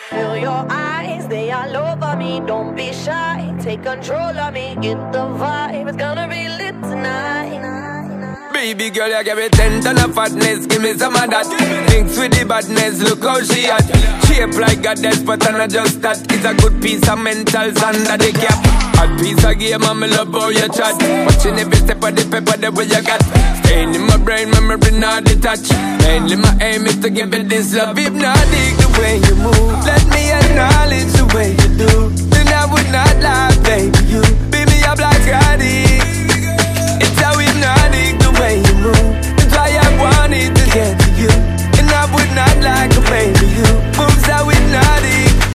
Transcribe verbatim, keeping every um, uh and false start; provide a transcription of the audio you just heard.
Feel your eyes, they all over me. Don't be shy, take control of me. Get the vibe, it's gonna be lit tonight. Baby girl, you give me ten ton of fatness, give me some of that. Mix with the badness, look how she hot. Shape like a death, but I'm not just that. It's a good piece of mentals under the cap. A piece of game, and me love how you chat. Watching every step of the paper, the way you got. Staying in my brain, memory not detached. Mainly my aim is to give it this love. If not, dig the way you move. Let